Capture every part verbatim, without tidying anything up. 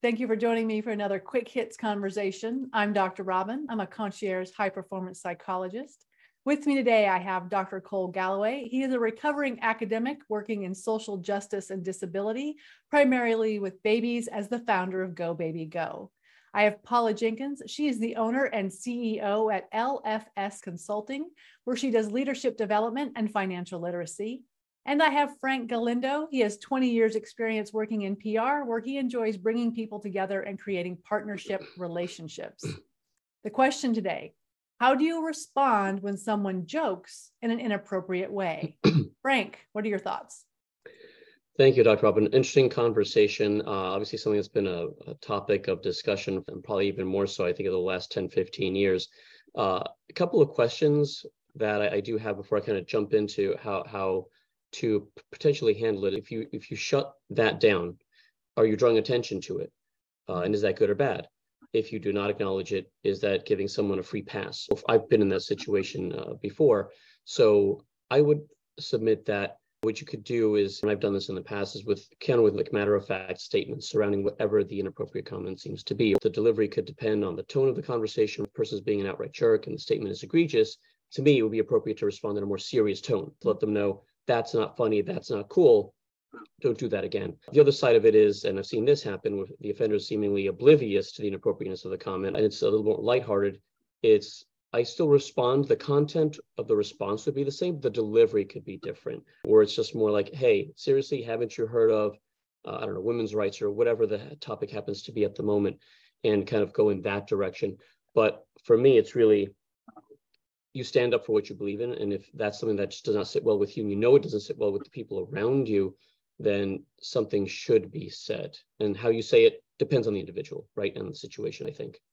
Thank you for joining me for another Quick Hits conversation. I'm Doctor Robin. I'm a concierge high-performance psychologist. With me today, I have Doctor Cole Galloway. He is a recovering academic working in social justice and disability, primarily with babies, as the founder of Go Baby Go. I have Paula Jenkins. She is the owner and C E O at L F S Consulting, where she does leadership development and financial literacy. And I have Frank Galindo. He has twenty years experience working in P R, where he enjoys bringing people together and creating partnership relationships. The question today: how do you respond when someone jokes in an inappropriate way? Frank, what are your thoughts? Thank you, Doctor Robin. Interesting conversation. Uh, obviously something that's been a, a topic of discussion, and probably even more so, I think, in the last ten, fifteen years. Uh, a couple of questions that I, I do have before I kind of jump into how, how to potentially handle it. If you, if you shut that down, are you drawing attention to it? Uh, and is that good or bad? If you do not acknowledge it, is that giving someone a free pass? I've been in that situation uh, before. So I would submit that what you could do is, and I've done this in the past, is with kind of with like matter of fact statements surrounding whatever the inappropriate comment seems to be. The delivery could depend on the tone of the conversation. If the person is being an outright jerk and the statement is egregious, to me, it would be appropriate to respond in a more serious tone, to let them know that's not funny, that's not cool, don't do that again. The other side of it is, and I've seen this happen with the offender seemingly oblivious to the inappropriateness of the comment, and it's a little more lighthearted. It's, I still respond, the content of the response would be the same, the delivery could be different, or it's just more like, hey, seriously, haven't you heard of, uh, I don't know, women's rights or whatever the topic happens to be at the moment, and kind of go in that direction. But for me, it's really, you stand up for what you believe in, and if that's something that just does not sit well with you, and you know it doesn't sit well with the people around you, then something should be said. And how you say it depends on the individual, right, and the situation, I think.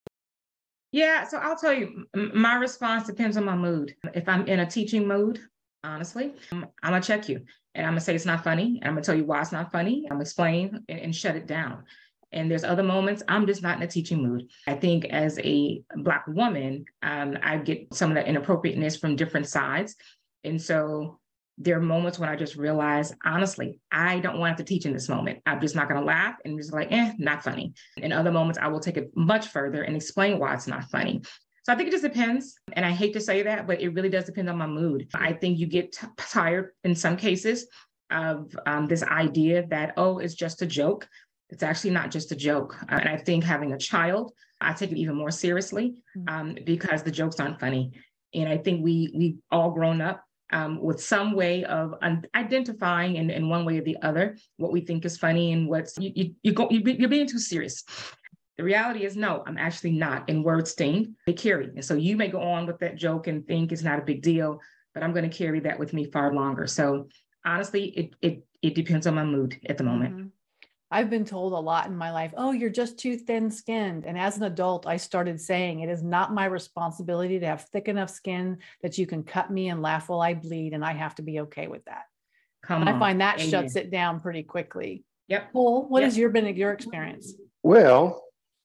Yeah, so I'll tell you, my response depends on my mood. If I'm in a teaching mood, honestly, I'm gonna check you and I'm gonna say it's not funny. And I'm gonna tell you why it's not funny. I'm gonna explain and, and shut it down. And there's other moments I'm just not in a teaching mood. I think as a Black woman, um, I get some of that inappropriateness from different sides. And so there are moments when I just realize, honestly, I don't want to teach in this moment. I'm just not going to laugh and just like, eh, not funny. In other moments, I will take it much further and explain why it's not funny. So I think it just depends. And I hate to say that, but it really does depend on my mood. I think you get t- tired in some cases of um, this idea that, oh, it's just a joke. It's actually not just a joke. Uh, and I think having a child, I take it even more seriously um, because the jokes aren't funny. And I think we, we've all grown up Um, with some way of un- identifying in, in one way or the other what we think is funny and what's you you, you go you be, you're being too serious. The reality is no, I'm actually not. And words sting, they carry. And so you may go on with that joke and think it's not a big deal, but I'm going to carry that with me far longer. So honestly, it it it depends on my mood at the moment. Mm-hmm. I've been told a lot in my life, oh, you're just too thin-skinned. And as an adult, I started saying it is not my responsibility to have thick enough skin that you can cut me and laugh while I bleed, and I have to be okay with that. Come and on. I find that Amen. shuts it down pretty quickly. Yep. Paul, what yep. has your been your experience? Well,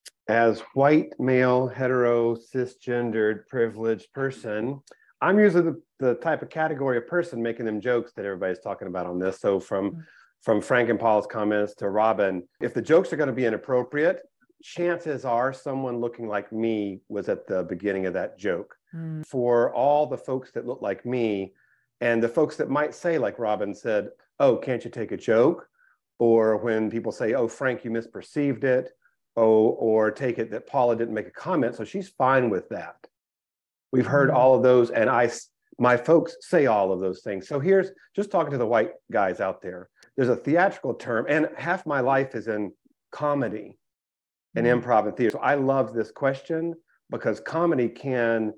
as white, male, hetero, cisgendered, privileged person, I'm usually the, the type of category of person making them jokes that everybody's talking about on this. So from mm-hmm. From Frank and Paul's comments to Robin, if the jokes are going to be inappropriate, chances are someone looking like me was at the beginning of that joke. Mm. For all the folks that look like me, and the folks that might say, like Robin said, oh, can't you take a joke? Or when people say, oh, Frank, you misperceived it. Oh, or take it that Paula didn't make a comment, so she's fine with that. We've heard mm. all of those, and I, my folks say all of those things. So here's, just talking to the white guys out there, there's a theatrical term, and half my life is in comedy and mm-hmm. improv and theater. So I love this question because comedy can,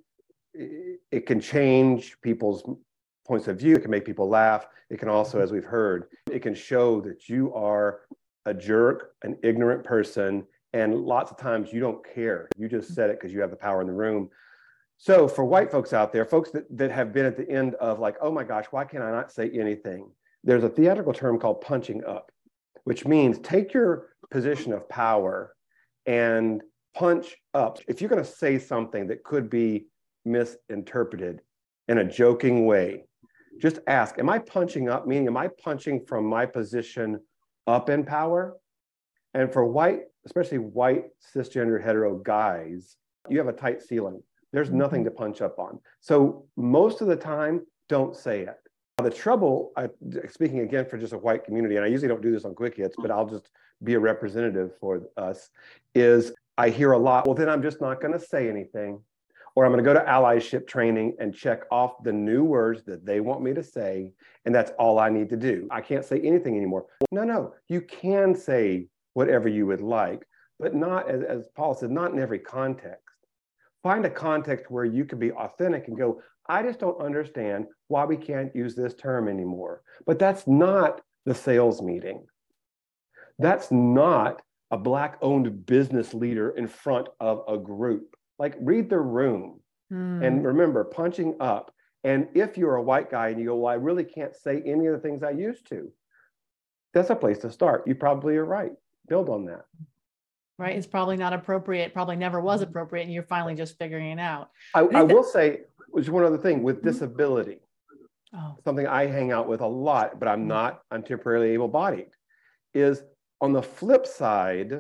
it can change people's points of view. It can make people laugh. It can also, as we've heard, it can show that you are a jerk, an ignorant person, and lots of times you don't care. You just said it because you have the power in the room. So for white folks out there, folks that, that have been at the end of like, oh my gosh, why can I not say anything? There's a theatrical term called punching up, which means take your position of power and punch up. If you're going to say something that could be misinterpreted in a joking way, just ask, am I punching up? Meaning, am I punching from my position up in power? And for white especially white, cisgender, hetero guys, you have a tight ceiling. There's nothing to punch up on. So most of the time, don't say it. The trouble, I, speaking again for just a white community, and I usually don't do this on Quick Hits, but I'll just be a representative for us, is I hear a lot, well, then I'm just not going to say anything, or I'm going to go to allyship training and check off the new words that they want me to say, and that's all I need to do. I can't say anything anymore. No, no, you can say whatever you would like, but not, as, as Paul said, not in every context. Find a context where you can be authentic and go, I just don't understand why we can't use this term anymore. But that's not the sales meeting. That's not a Black-owned business leader in front of a group. Like, read the room. Mm. And remember, punching up. And if you're a white guy and you go, well, I really can't say any of the things I used to, that's a place to start. You probably are right. Build on that. Right. It's probably not appropriate, probably never was appropriate, and you're finally just figuring it out. I, I will say, which is one other thing with disability, oh. something I hang out with a lot, but I'm not, I'm temporarily able-bodied, is on the flip side,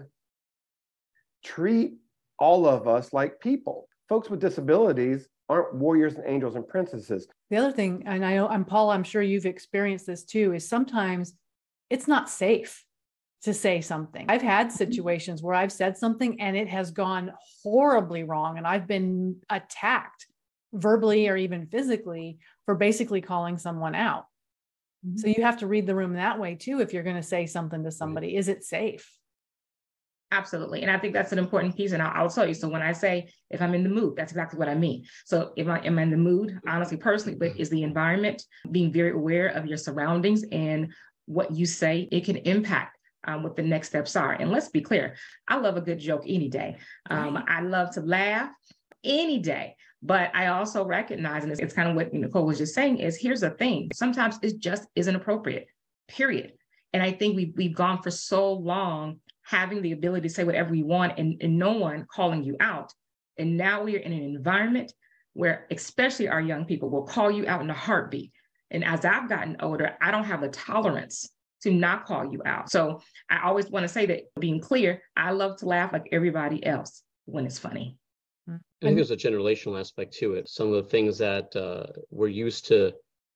treat all of us like people. Folks with disabilities aren't warriors and angels and princesses. The other thing, and I know, I'm Paul, I'm sure you've experienced this too, is sometimes it's not safe to say something. I've had situations where I've said something and it has gone horribly wrong, and I've been attacked verbally or even physically for basically calling someone out. Mm-hmm. So you have to read the room that way too. If you're going to say something to somebody, is it safe? Absolutely. And I think that's an important piece. And I'll, I'll tell you, so when I say, if I'm in the mood, that's exactly what I mean. So if I am in the mood, honestly, personally, but is the environment, being very aware of your surroundings and what you say, it can impact um, what the next steps are. And let's be clear, I love a good joke any day. Um, I love to laugh any day. But I also recognize, and it's, it's kind of what Nicole was just saying, is here's the thing. Sometimes it just isn't appropriate, period. And I think we've, we've gone for so long having the ability to say whatever we want and, and no one calling you out. And now we are in an environment where especially our young people will call you out in a heartbeat. And as I've gotten older, I don't have the tolerance to not call you out. So I always want to say that, being clear, I love to laugh like everybody else when it's funny. I think there's a generational aspect to it. Some of the things that uh, we're used to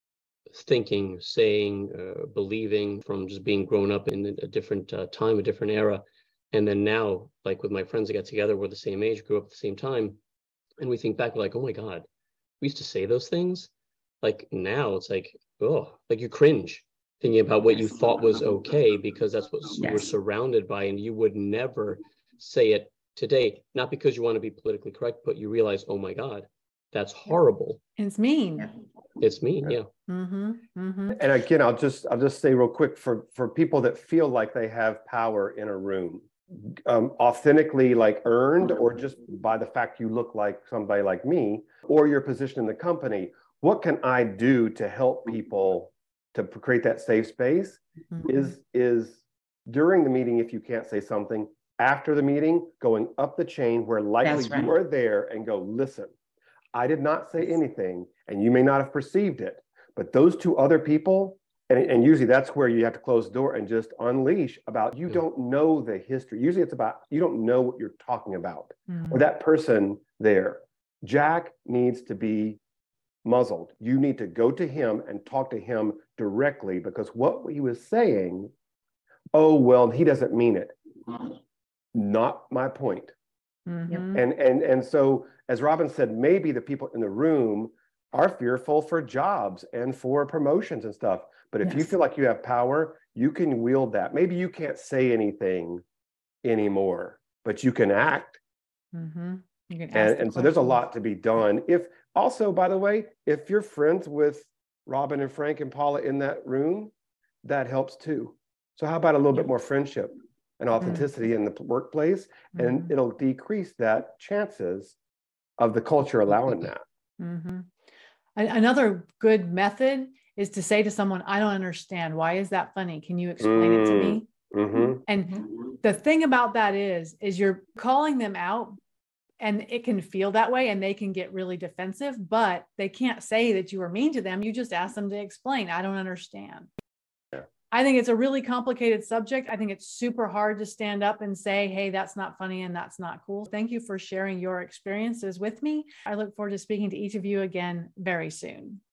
thinking, saying, uh, believing from just being grown up in a different uh, time, a different era. And then now, like with my friends that got together, we're the same age, grew up at the same time. And we think back, we're like, oh my God, we used to say those things. Like now it's like, oh, like you cringe thinking about what you thought was okay, because that's what you were surrounded by, and you would never say it today, not because you want to be politically correct, but you realize, oh my God, that's horrible. It's mean. It's mean, yeah. Mm-hmm, mm-hmm. And again, I'll just I'll just say real quick, for for people that feel like they have power in a room, um, authentically like earned, or just by the fact you look like somebody like me, or your position in the company, what can I do to help people to create that safe space? Mm-hmm. Is is during the meeting, if you can't say something, after the meeting, going up the chain where likely right. you are there and go, listen, I did not say anything, and you may not have perceived it, but those two other people, and, and usually that's where you have to close the door and just unleash about, you don't know the history. Usually it's about, you don't know what you're talking about, mm-hmm. or that person there. Jack needs to be muzzled. You need to go to him and talk to him directly, because what he was saying, oh, well, he doesn't mean it. Not my point. Mm-hmm. And, and, and so, as Robin said, maybe the people in the room are fearful for jobs and for promotions and stuff. But if yes. you feel like you have power, you can wield that. Maybe you can't say anything anymore, but you can act. Mm-hmm. You can ask and the and so there's a lot to be done. If also, by the way, if you're friends with Robin and Frank and Paula in that room, that helps too. So how about a little yeah. bit more friendship and authenticity mm-hmm. in the workplace, and mm-hmm. it'll decrease that chances of the culture allowing that. Mm-hmm. Another good method is to say to someone, I don't understand. Why is that funny? Can you explain mm-hmm. it to me? Mm-hmm. And the thing about that is, is you're calling them out, and it can feel that way and they can get really defensive, but they can't say that you were mean to them. You just ask them to explain. I don't understand. Yeah. I think it's a really complicated subject. I think it's super hard to stand up and say, hey, that's not funny and that's not cool. Thank you for sharing your experiences with me. I look forward to speaking to each of you again very soon.